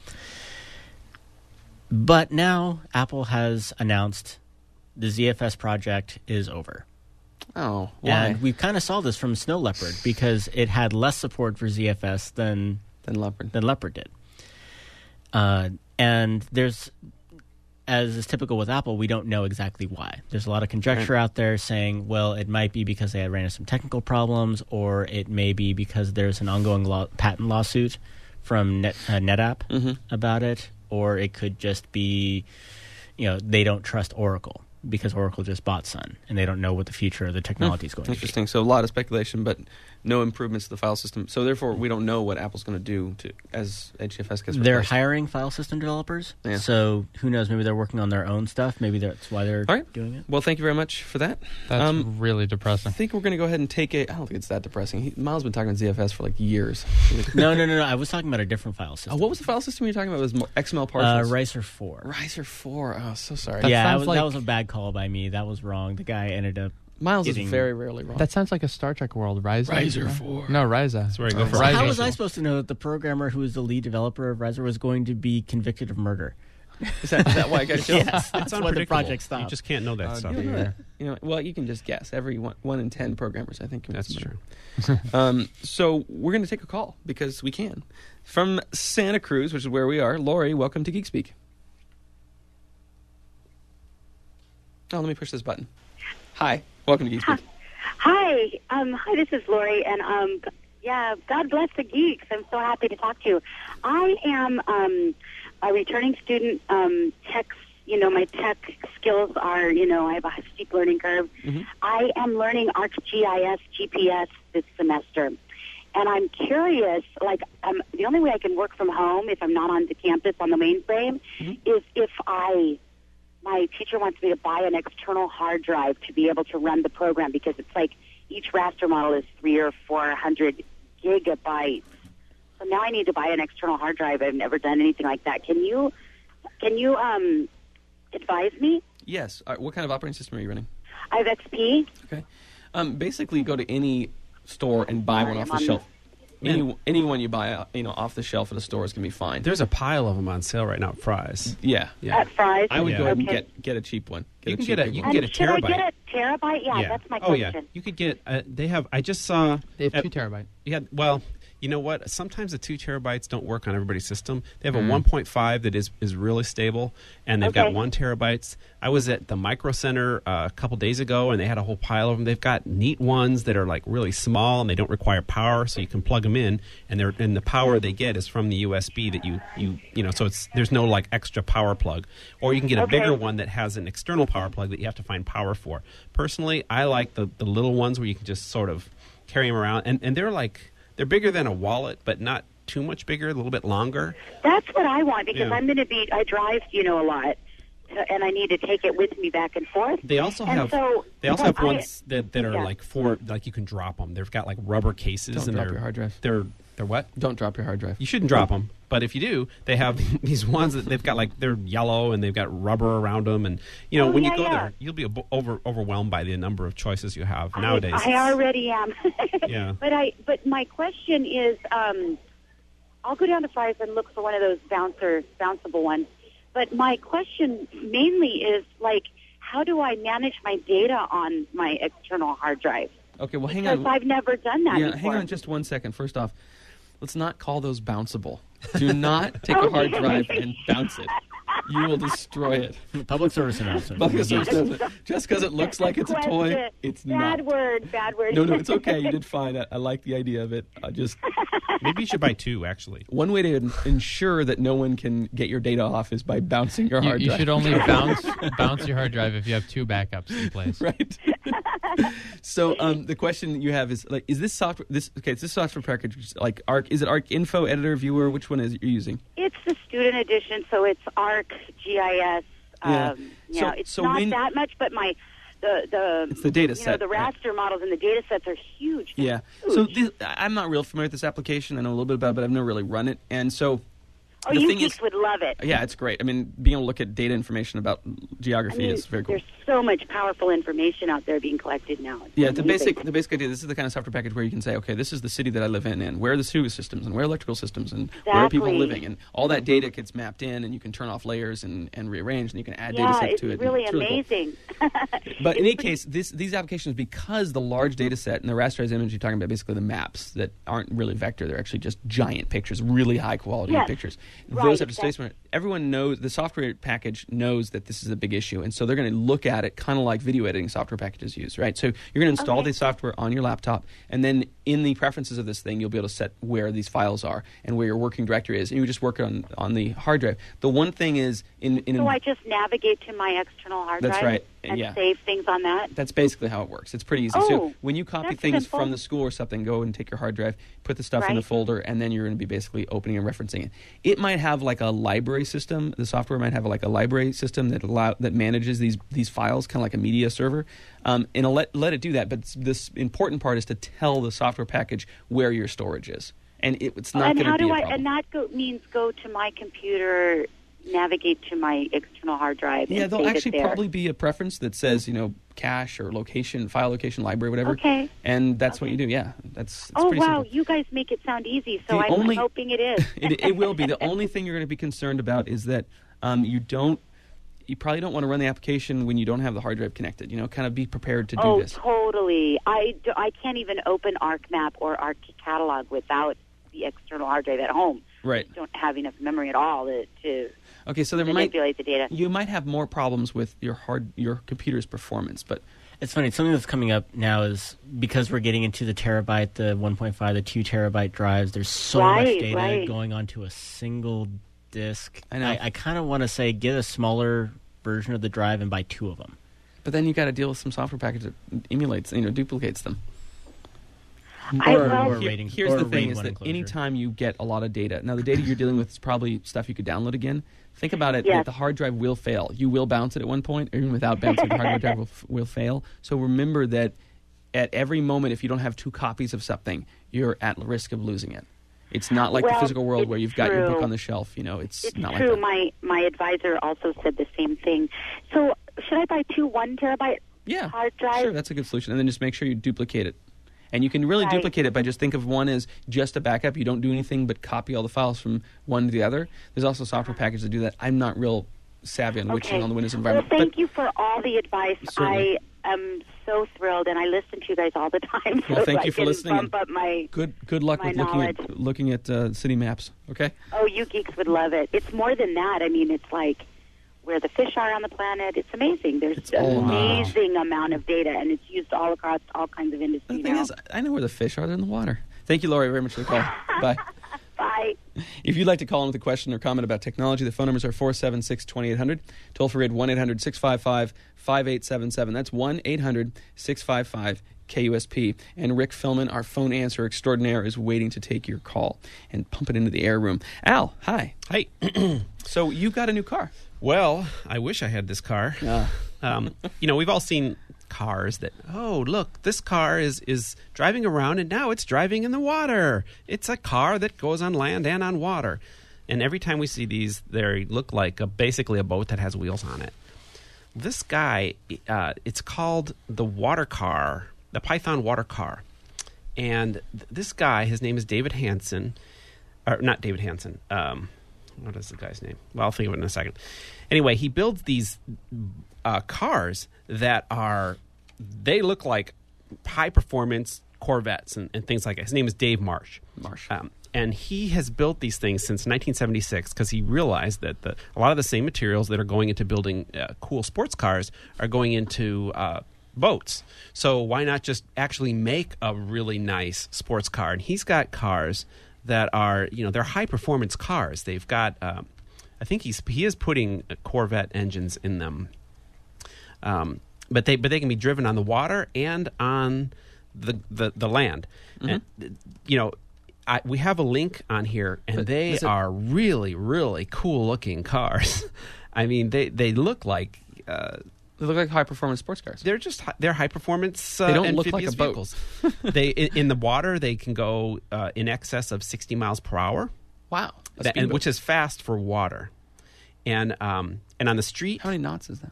But now Apple has announced the Z F S project is over. Oh, why? And we kind of saw this from Snow Leopard because it had less support for Z F S than Then Leopard. than Leopard did. Uh, and there's, as is typical with Apple, we don't know exactly why. There's a lot of conjecture Right. out there saying, well, it might be because they had ran into some technical problems, or it may be because there's an ongoing law- patent lawsuit from Net, uh, NetApp Mhm. about it, or it could just be, you know, they don't trust Oracle because Oracle just bought Sun, and they don't know what the future of the technology is going to be. Interesting. So a lot of speculation, but no improvements to the file system. So therefore, we don't know what Apple's going to do to as H F S gets They're replaced. hiring file system developers, Yeah. so who knows? Maybe they're working on their own stuff. Maybe that's why they're All right. doing it. Well, thank you very much for that. That's Um, really I depressing. think we're going to go ahead and take a. I don't think it's that depressing. He, Miles has been talking about Z F S for like years. No, no, no, no. I was talking about a different file system. Oh, what was the file system you were talking about? It was mo- X M L uh, partials. Riser four. Riser four. Oh, so sorry. That yeah, that sounds was, like- that was a bad call by me. That was wrong. The guy ended up. Miles is getting- very rarely wrong. That sounds like a Star Trek world. Riser. Riser four. No, Riza. That's where I go for So Riser. how was I supposed to know that the programmer who was the lead developer of Riser was going to be convicted of murder? Is that, is that why I got killed? Yes, that's It's why the unpredictable. project You stopped. just can't know that Oh, stuff. You don't know dear. that. You know, well, you can just guess. Every one, one in ten programmers, I think. commits That's murder. true. Um, so we're going to take a call because we can. From Santa Cruz, which is where we are, Lori, welcome to Geek Speak. Oh, let me push this button. Hi, welcome to Geek Speak. Hi, um, hi. This is Lori, and um, yeah, God bless the geeks. I'm so happy to talk to you. I am um, a returning student. Um, tech, you know, my tech skills are, you know, I have a steep learning curve. Mm-hmm. I am learning ArcGIS G P S this semester, and I'm curious. Like, um, the only way I can work from home if I'm not on the campus on the mainframe Mm-hmm. is if I. My teacher wants me to buy an external hard drive to be able to run the program because it's like each raster model is three or four hundred gigabytes. So now I need to buy an external hard drive. I've never done anything like that. Can you, can you um, advise me? Yes. Uh, what kind of operating system are you running? I have X P. Okay. Um, basically, go to any store and buy one Sorry, off I'm the on- shelf. Any anyone you buy, uh, you know, off the shelf at a store is going to be fine. There's a pile of them on sale right now at Fry's. yeah. Yeah. At Fry's. I would Yeah. go ahead and Okay. get get a cheap one. You a can cheap get a- big you one. can And get a should terabyte. I get a terabyte? Yeah, that's my oh question. yeah, you could get. Uh, they have. I just saw. They have at- two terabyte. Yeah. Well, you know what? Sometimes the two terabytes don't work on everybody's system. They have a Mm. one point five that is is really stable, and they've got Okay. one terabytes. I was at the Micro Center uh, a couple days ago, and they had a whole pile of them. They've got neat ones that are like really small, and they don't require power, so you can plug them in, and they're and the power they get is from the U S B that you you you know. So it's there's no like extra power plug, or you can get a Okay. bigger one that has an external power plug that you have to find power for. Personally, I like the the little ones where you can just sort of carry them around, and and they're like. They're bigger than a wallet, but not too much bigger, a little bit longer. That's what I want because Yeah. I'm going to be, I drive, you know, a lot. to, and I need to take it with me back and forth. They also and have so, they also have I- ones that, that are yeah. like for like you can drop them. They've got like rubber cases Don't and drop they're your hard drive. they're they're what? Don't drop your hard drive. You shouldn't drop them, but if you do, they have these ones that they've got like they're yellow and they've got rubber around them, and you know Oh, when yeah, you go yeah. there, you'll be ab- over overwhelmed by the number of choices you have nowadays. I, I already am. Yeah. But I but my question is, um, I'll go down to Fry's and look for one of those bouncer bounceable ones. But my question mainly is like, how do I manage my data on my external hard drive? Okay, well, hang Because on. I've never done that Yeah, before. hang on just one second. First off, let's not call those bounceable. Do not take a hard drive and bounce it. You will destroy it. Public service announcement. Public service doesn't. Just because it looks like it's a toy, Question. it's bad not. word, bad word. No, no, it's okay. You did fine. I, I like the idea of it. I just Maybe you should buy two actually. one way to ensure that no one can get your data off is by bouncing your You, hard you drive. should only bounce bounce your hard drive if you have two backups in place. Right. So um, the question you have is like, is this software? This okay? It's this software package like Arc. Is it Arc Info Editor Viewer? Which one is it you're using? It's the student edition, so it's Arc, G I S. Yeah. Um, you So- know, it's so not when- that much, but my the the It's the data you set, know, the right. raster models and the data sets are huge. They're Yeah. huge. So this, I'm not real familiar with this application. I know a little bit about it, but I've never really run it. And so oh, the you thing geeks is, would love it. yeah, it's great. I mean, being able to look at data information about geography I mean, is very cool. There's so much powerful information out there being collected now. It's Yeah, the amazing. basic the basic idea. This is the kind of software package where you can say, okay, this is the city that I live in, and where are the sewer systems, and where are electrical systems, and where are people Exactly. living, and all that data gets mapped in, and you can turn off layers and, and rearrange, and you can add Yeah, data sets it's to it. really and it's cool. amazing. But in It's any pretty- case, this, these applications, because the large data set and the rasterized image, you're talking about basically the maps that aren't really vector, they're actually just giant pictures, really high quality Yes, pictures. right, Those have to stay that's- smart. Everyone knows, the software package knows that this is a big issue, and so they're going to look at it kind of like video editing software packages use, right? So you're going to install Okay. the software on your laptop, and then in the preferences of this thing, you'll be able to set where these files are and where your working directory is, and you just work it on, on the hard drive. The one thing is, in, in So I just navigate to my external hard That's drive right, and yeah. save things on that. That's basically how it works. It's pretty easy. Oh, so when you copy that's things simple. from the school or something, go and take your hard drive, put the stuff in the Right. folder, and then you're going to be basically opening and referencing it. It might have like a library system. The software might have like a library system that allow that manages these these files, kind of like a media server, um, and it'll let let it do that. But this important part is to tell the software package where your storage is, and it, it's not and going how to be do a I? problem. And that go, means go to my computer, navigate to my external hard drive. Yeah, and there'll save actually it there. probably be a preference that says, you know, cache or location, file location, library, whatever. Okay. And that's what Okay. you do. Yeah, that's. It's Oh pretty wow, simple. you guys make it sound easy, so The I'm only- hoping it is. it, it will be. The only thing you're going to be concerned about is that um, you don't, you probably don't want to run the application when you don't have the hard drive connected. You know, kind of be prepared to do Oh, this. totally. I, do, I can't even open ArcMap or Arc Catalog without the external hard drive at home. Right. I don't have enough memory at all to, to Okay, so there might manipulate the data. you might have more problems with your hard your computer's performance, but It's funny. Something that's coming up now is because we're getting into the terabyte, the one point five, the two terabyte drives. There's so much Right, data right. going onto a single disk. I know. I, I kind of want to say get a smaller version of the drive and buy two of them. but then you got to deal with some software package that emulates, you know, duplicates them. I or, love- or Here- rating. Here's or the thing: RAID is one that enclosure. anytime you get a lot of data, now the data you're dealing with is probably stuff you could download again. Think about it: Yes. that the hard drive will fail. You will bounce it at one point, or even without bouncing, the hard drive will, f- will fail. So remember that at every moment, if you don't have two copies of something, you're at risk of losing it. It's not like the Well, physical world it's where you've got your book true. on the shelf. You know, it's, It's not true. like that. My my advisor also said the same thing. So should I buy two one terabyte Yeah, hard drives? sure, that's a good solution. And then just make sure you duplicate it. And you can really Right. duplicate it by just think of one as just a backup. You don't do anything but copy all the files from one to the other. There's also software packages that do that. I'm not real savvy on which Okay. on the Windows environment. Well, thank but you for all the advice. Certainly. I am so thrilled, and I listen to you guys all the time. So Well, thank I you for can listening, Bump up my. good good luck my with looking at knowledge. looking at uh, city maps. Okay. Oh, you geeks would love it. It's more than that. I mean, it's like where the fish are on the planet. It's amazing. There's It's an all knowledge. amazing amount of data, and it's used all across all kinds of The industries thing now. is, I know where the fish are. They're in the water. Thank you, Lori, very much for the call. Bye. Bye. If you'd like to call in with a question or comment about technology, the phone numbers are four seven six, two eight hundred. Toll free at one eight hundred six five five five eight seven seven. That's one eight hundred six five five K U S P. And Rick Philman, our phone answer extraordinaire, is waiting to take your call and pump it into the air room. Al, hi. Hey. So you got a new car. Well, I wish I had this car. Yeah. Um, you know, we've all seen cars that, oh, look, this car is, is driving around and now it's driving in the water. It's a car that goes on land and on water. And every time we see these, they look like a, basically a boat that has wheels on it. This guy, uh, it's called the water car, the Python water car. And th- this guy, his name is David Hansen, or not David Hansen, um, what is the guy's name? Well, I'll think of it in a second. Anyway, he builds these uh, cars that are, they look like high-performance Corvettes and, and things like that. His name is Dave Marsh. Marsh. Um, and he has built these things since nineteen seventy-six because he realized that the, a lot of the same materials that are going into building uh, cool sports cars are going into uh, boats. So why not just actually make a really nice sports car? And he's got cars that are, you know, they're high-performance cars. They've got, um, I think he's he is putting Corvette engines in them. Um, but they but they can be driven on the water and on the the, the land. Mm-hmm. And, you know, I, we have a link on here, and But they is it- are really, really cool-looking cars. I mean, they, they look like... Uh, They look like high-performance sports cars. they're just hi- they're high-performance uh, They don't look amphibious like a boat. vehicles. they in, in the water, they can go uh, in excess of sixty miles per hour. Wow. A That- and, speedboat. which is fast for water. And um, and on the street, How many knots is that?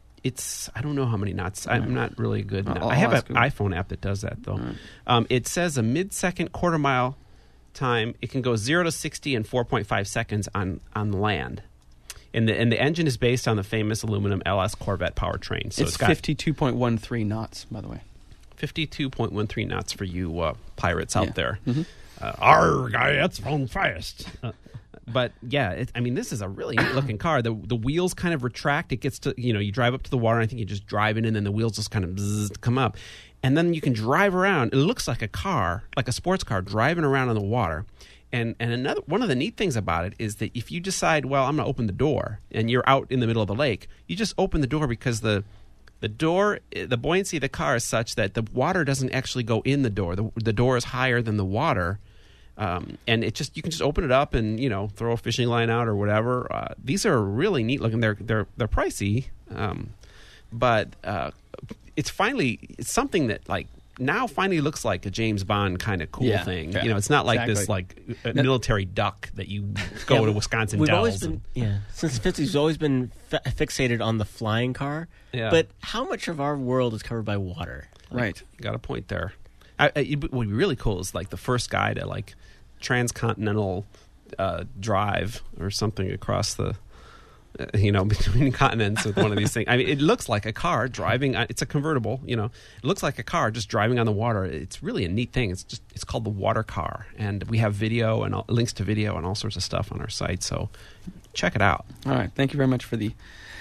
it's I don't know how many knots. I'm not really good. I'll- I have I'll an ask Google. iPhone app that does that though. All right. Um, it says a mid-second quarter mile time. It can go zero to sixty in four point five seconds on on land. And the and the engine is based on the famous aluminum L S Corvette powertrain. So it's it's got fifty-two point one three knots, by the way. fifty-two point one three knots for you uh, pirates out Yeah. there. Mhm. Uh, Arr, guy, that's going fast. Uh, but yeah, it, I mean, this is a really neat looking car. The the wheels kind of retract. It gets to, you know, you drive up to the water, and I think you just drive in, and then the wheels just kind of bzzz, come up. And then you can drive around. It looks like a car, like a sports car, driving around on the water. And and another one of the neat things about it is that if you decide, well, I'm going to open the door, and you're out in the middle of the lake, you just open the door because the the door, the buoyancy of the car is such that the water doesn't actually go in the door. The the door is higher than the water, um, and it just you can just open it up and, you know, throw a fishing line out or whatever. Uh, these are really neat looking. They're they're they're pricey, um, but uh, it's finally it's something that like. Now finally looks like a James Bond kind of cool Yeah, thing. yeah, You know, it's not like this exactly. like a military duck that you go Yeah, to Wisconsin We've Dells. always and- been, yeah, since the fifties, we've always been fi- fixated on the flying car. Yeah. But how much of our world is covered by water? Right. You got a point there. I, I, it would be really cool is like the first guy to like transcontinental uh, drive or something across the, uh, you know, between continents with one of these things. I mean, it looks like a car driving. uh, It's a convertible, you know. It looks like a car just driving on the water. It's really a neat thing. It's just it's called the water car, and we have video and all, links to video and all sorts of stuff on our site. So check it out. All right. Thank you very much for the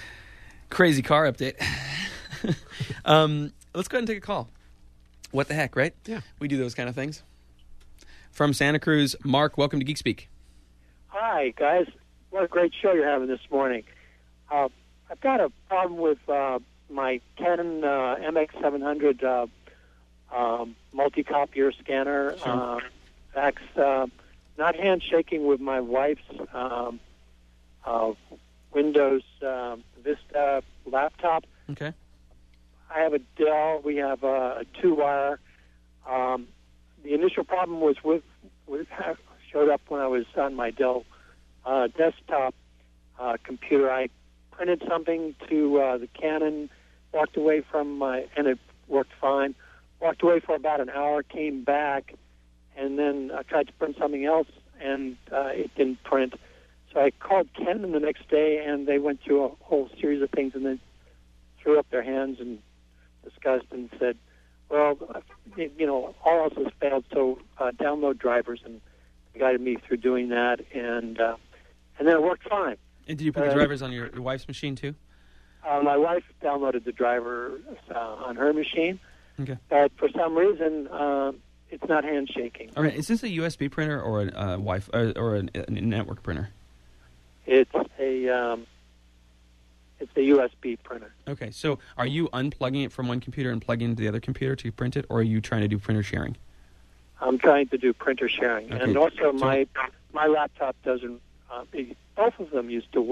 crazy car update. um, let's go ahead and take a call. What the heck, right? Yeah. We do those kind of things. From Santa Cruz, Mark, welcome to Geek Speak. Hi, guys. What a great show you're having this morning. Uh, I've got a problem with uh, my Canon uh, M X seven hundred uh, um, multi-copier scanner. Sure. Uh, that's uh, not handshaking with my wife's um, uh, Windows uh, Vista laptop. Okay. I have a Dell. We have a, a two-wire. Um, the initial problem was with, with showed up when I was on my Dell uh, desktop uh, computer. I printed something to uh, the Canon, walked away from my, and it worked fine. Walked away for about an hour, came back, and then I tried to print something else, and uh, it didn't print. So I called Canon the next day, and they went through a whole series of things, and then threw up their hands and discussed and said, well, you know, all else has failed, so uh, download drivers, and guided me through doing that, and uh, and then it worked fine. And did you put the Uh, drivers on your, your wife's machine too? Uh, my wife downloaded the driver uh, on her machine, Okay. but for some reason, uh, it's not handshaking. All right. Is this a U S B printer or a uh, Wi-Fi or, or a, a network printer? It's a um, it's a U S B printer. Okay. So are you unplugging it from one computer and plugging it into the other computer to print it, or are you trying to do printer sharing? I'm trying to do printer sharing, Okay. and also So- my my laptop doesn't. Uh, it- both of them used to work.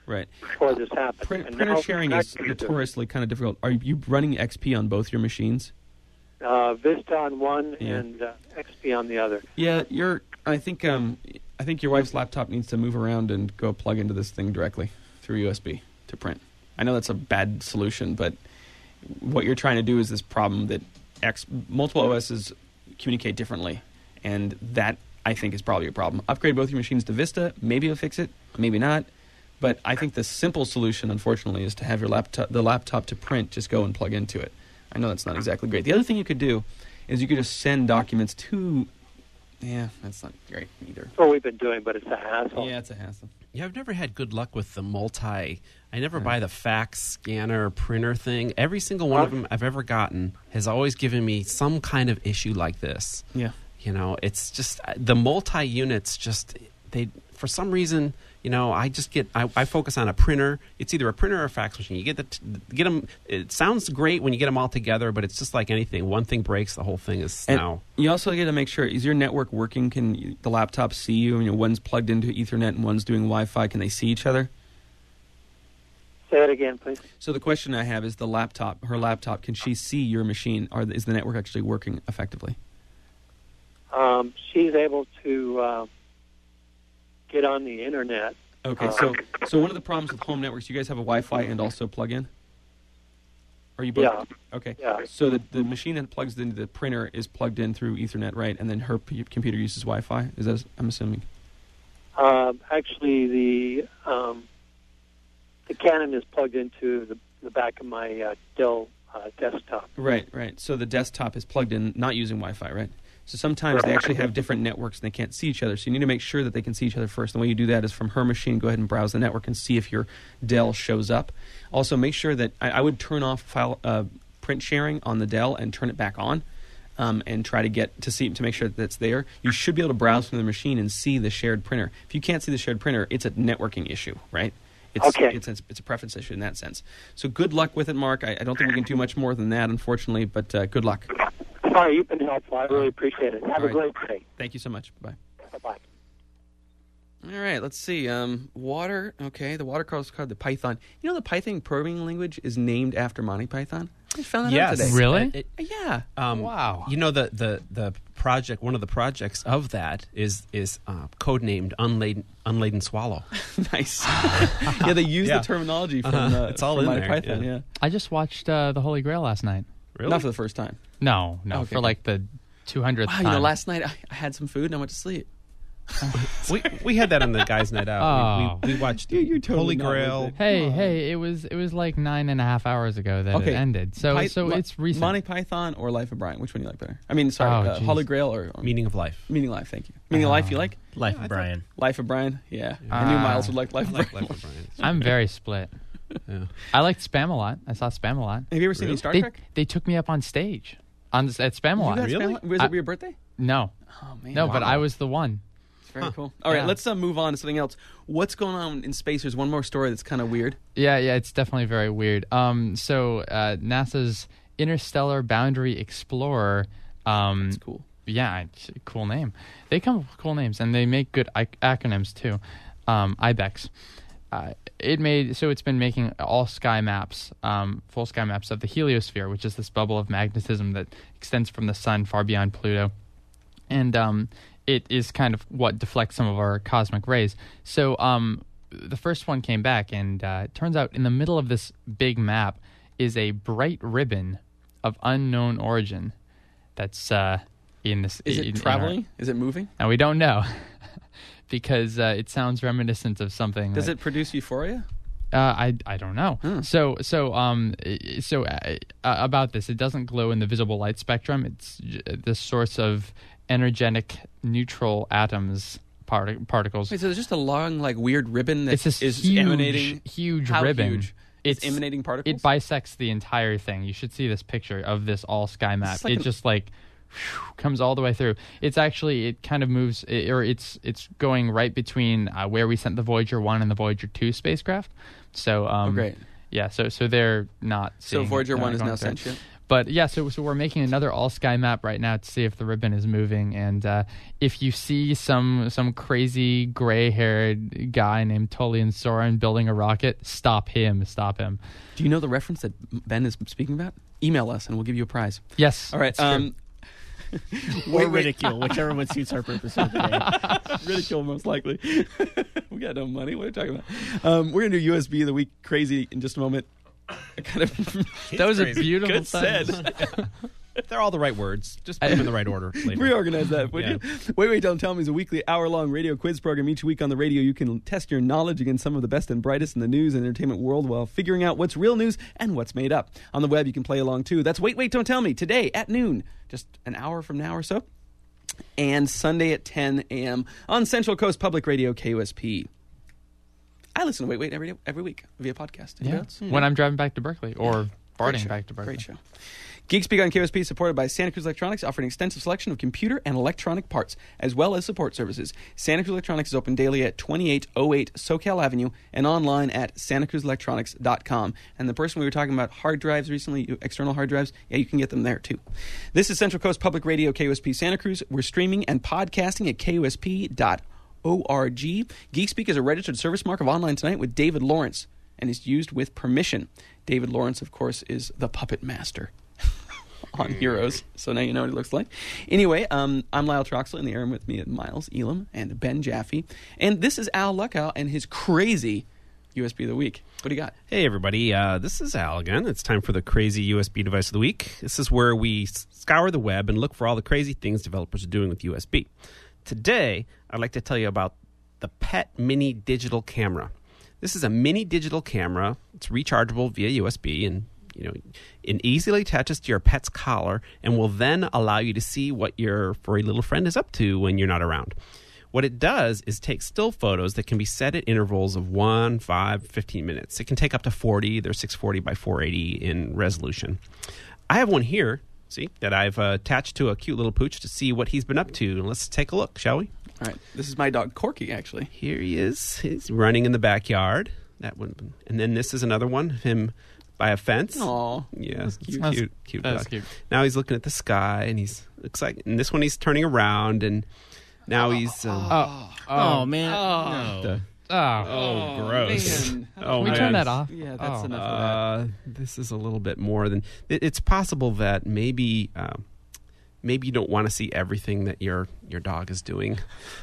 Right. before this happened. Print, And printer now sharing we're is back to notoriously kind of difficult. Are you running X P on both your machines? uh, Vista on one Yeah. and uh, X P on the other. Yeah, you're. I think. Um, I think your wife's laptop needs to move around and go plug into this thing directly through U S B to print. I know that's a bad solution, but what you're trying to do is this problem that X multiple O Ss communicate differently, and that I think is probably a problem. Upgrade both your machines to Vista. Maybe it'll fix it. Maybe not. But I think the simple solution, unfortunately, is to have your laptop, the laptop to print, just go and plug into it. I know that's not exactly great. The other thing you could do is you could just send documents to. Yeah, that's not great either. That's what we've been doing, but it's a hassle. Yeah, it's a hassle. Yeah, I've never had good luck with the multi. I never buy the fax scanner printer thing. Every single one of them I've ever gotten has always given me some kind of issue like this. Yeah. You know, it's just the multi units. Just they for some reason. You know, I just get I, I focus on a printer. It's either a printer or a fax machine. You get the get them. It sounds great when you get them all together, but it's just like anything. One thing breaks, the whole thing is And now. you also got to make sure, is your network working? Can you, the laptop see you? You know, one's plugged into Ethernet and one's doing Wi-Fi. Can they see each other? Say it again, please. So the question I have is the laptop, her laptop, can she see your machine? Or is the network actually working effectively? Um, she's able to uh, get on the internet. Okay, so so one of the problems with home networks, you guys have a Wi-Fi and also plug-in? Are you both? Yeah. Okay. Yeah. So the, the machine that plugs into the printer is plugged in through Ethernet, right? And then her p- computer uses Wi-Fi? Is that, I'm assuming? Um, actually, the um, the Canon is plugged into the, the back of my uh, Dell uh, desktop. Right, right. So the desktop is plugged in, not using Wi-Fi, right? So sometimes they actually have different networks and they can't see each other. So you need to make sure that they can see each other first. The way you do that is from her machine, go ahead and browse the network and see if your Dell shows up. Also, make sure that I, I would turn off file uh, print sharing on the Dell and turn it back on, um, and try to get to see to make sure that it's there. You should be able to browse from the machine and see the shared printer. If you can't see the shared printer, it's a networking issue, right? It's, Okay. It's, it's, it's a preference issue in that sense. So good luck with it, Mark. I, I don't think we can do much more than that, unfortunately, but uh, good luck. Sorry, you've been helpful. I really appreciate it. Have All a right. great day. Thank you so much. Bye. Bye-bye. All right, let's see. Um, water, okay, the water color is called the Python. You know the Python programming language is named after Monty Python? I just found that out Yes. today. Really? It- it- Yeah. Um, Wow. You know the, the, the project. One of the projects of that is is uh, codenamed Unladen Unladen Swallow. Nice. Yeah, they use Yeah. the terminology from Uh-huh. uh, It's all from in Monty there, Python, yeah. yeah. I just watched uh, The Holy Grail last night. Really? Not for the first time. No, no, Okay, for good. like the two hundredth Wow, time. you know, last night I, I had some food and I went to sleep. we we had that on the guys' night out. Oh. We, we, we watched You- you're totally Holy not Grail. with it. Hey, Come on. hey, it was it was like nine and a half hours ago that Okay. it ended. So Py- so Mo- it's recent. Monty Python or Life of Brian? Which one do you like better? I mean, sorry, Oh, uh, geez. Holy Grail or, or Meaning of Life. Meaning Life, thank you. Meaning of Life you like? Life of Brian. Life of Brian? Yeah. I knew Ah. Miles would like Life I of like Brian. Life of Brian. I'm very split. Yeah. I liked Spam a lot. I saw Spam a lot. Have you ever seen Really? any Star They, Trek? they took me up on stage on this, at Spam a You lot. got Really? Spam- Was I- it your birthday? No, Oh, man. no, but Wow. I was the one. It's very cool. All right, Yeah. let's uh, move on to something else. What's going on in space? There's one more story that's kind of weird. Yeah, yeah, it's definitely very weird. Um, so uh, NASA's Interstellar Boundary Explorer. Um, It's cool. Yeah, it's a cool name. They come up with cool names, and they make good I- acronyms too. Um, I BEX. Uh, it made so it's been making all sky maps, um, full sky maps of the heliosphere, which is this bubble of magnetism that extends from the sun far beyond Pluto, and um, it is kind of what deflects some of our cosmic rays. So um, the first one came back, and uh, it turns out in the middle of this big map is a bright ribbon of unknown origin. That's uh, in this. Is in- it in our- traveling? Is it moving? and we don't know because uh, it sounds reminiscent of something. Does that, it produce euphoria? Uh, I I don't know. Hmm. So so um i- so uh, uh, about this, it doesn't glow in the visible light spectrum. It's j- the source of energetic neutral atoms partic- particles. Wait, so there's just a long, like, weird ribbon that It's this is huge, emanating. huge How ribbon. huge? It's It's emanating particles. It bisects the entire thing. You should see this picture of this all sky map. like it an- just like whew, comes all the way through. It's actually it kind of moves, it, or it's it's going right between uh, where we sent the Voyager one and the Voyager two spacecraft. So um, Oh, great. yeah. So so they're not. So seeing it. Voyager They're one not is going now through. sentient? But yeah, so so we're making another all sky map right now to see if the ribbon is moving. And uh, if you see some some crazy gray haired guy named Tolian Soren building a rocket, stop him. Stop him. Do you know the reference that Ben is speaking about? Email us and we'll give you a prize. Yes. All right. Um, or ridicule, whichever one suits our purpose for today. Ridicule, most likely. We got no money. What are you talking about? Um, we're going to do U S B of the week crazy in just a moment. I kind of that was crazy. a beautiful Good sentence. said. They're all the right words. Just put them in the right order later. Reorganize that, would Yeah. you? Wait, Wait, Don't Tell Me is a weekly hour-long radio quiz program. Each week on the radio, you can test your knowledge against some of the best and brightest in the news and entertainment world while figuring out what's real news and what's made up. On the web, you can play along, too. That's Wait, Wait, Don't Tell Me, today at noon, just an hour from now or so, and Sunday at ten a.m. on Central Coast Public Radio, K U S P. I listen to Wait, Wait every, day, every week via podcast. Yeah. Notes? When I'm driving back to Berkeley or Great boarding show. back to Berkeley. Great show. GeekSpeak on K U S P is supported by Santa Cruz Electronics, offering an extensive selection of computer and electronic parts, as well as support services. Santa Cruz Electronics is open daily at twenty-eight oh eight SoCal Avenue and online at santa cruz electronics dot com. And the person we were talking about, hard drives recently, external hard drives, yeah, you can get them there too. This is Central Coast Public Radio, K U S P Santa Cruz. We're streaming and podcasting at K U S P dot org. GeekSpeak is a registered service mark of Online Tonight with David Lawrence and is used with permission. David Lawrence, of course, is the puppet master on Heroes, so now you know what he looks like. Anyway, um, I'm Lyle Troxel, in the air with me at Miles Elam and Ben Jaffe, and this is Al Luckow and his crazy U S B of the week. What do you got? Hey, everybody. Uh, this is Al again. It's time for the crazy U S B device of the week. This is where we scour the web and look for all the crazy things developers are doing with U S B. Today, I'd like to tell you about the Pet Mini Digital Camera. This is a mini digital camera. It's rechargeable via U S B, and you know, it easily attaches to your pet's collar and will then allow you to see what your furry little friend is up to when you're not around. What it does is take still photos that can be set at intervals of one, five, fifteen minutes. It can take up to forty. They're six forty by four eighty in resolution. I have one here, see, that I've uh, attached to a cute little pooch to see what he's been up to. Let's take a look, shall we? All right, this is my dog Corky, actually. Here he is. He's running in the backyard. That one, and then this is another one, him by a fence. Aw, Yeah, that's it's cute. That's- cute, cute That's dog. cute. Now he's looking at the sky, and he's looks like. And this one he's turning around, and now he's. Um, Oh, Oh, man. Oh. No. the- oh. oh, gross. man. Oh, Can we man. turn that off? Yeah, that's Oh. enough of that. Uh, this is a little bit more than. It, it's possible that maybe, uh, maybe you don't want to see everything that your your dog is doing.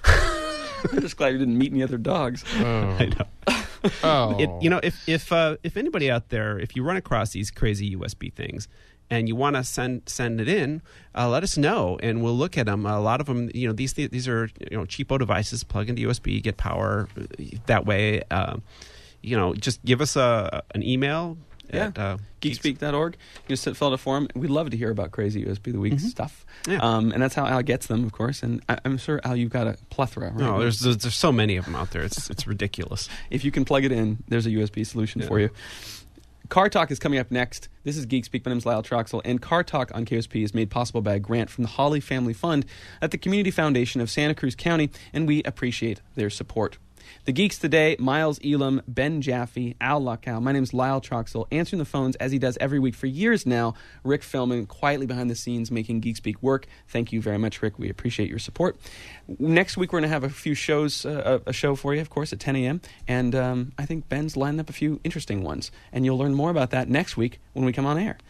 I'm just glad you didn't meet any other dogs. Oh. I know. Oh. It, you know, if if uh, if anybody out there, if you run across these crazy U S B things, and you want to send send it in, uh, let us know, and we'll look at them. A lot of them, you know, these these are you know cheapo devices. Plug into U S B, get power that way. Uh, you know, just give us a an email. Yeah. At, uh, Geekspeak dot org. You just fill out a form. We'd love to hear about crazy U S B of the week Mhm. stuff. Yeah. Um, and that's how Al gets them, of course. And I, I'm sure, Al, you've got a plethora, right? No, there's, there's there's so many of them out there. It's it's ridiculous. If you can plug it in, there's a U S B solution Yeah. for you. Car Talk is coming up next. This is Geekspeak. My name is Lyle Troxel, and Car Talk on K U S P is made possible by a grant from the Holly Family Fund at the Community Foundation of Santa Cruz County, and we appreciate their support. The Geeks today, Miles Elam, Ben Jaffe, Al Luckow. My name is Lyle Troxel, answering the phones as he does every week for years now. Rick Philman, quietly behind the scenes, making Geekspeak work. Thank you very much, Rick. We appreciate your support. Next week, we're going to have a few shows, uh, a show for you, of course, at ten a.m. And um, I think Ben's lined up a few interesting ones. And you'll learn more about that next week when we come on air.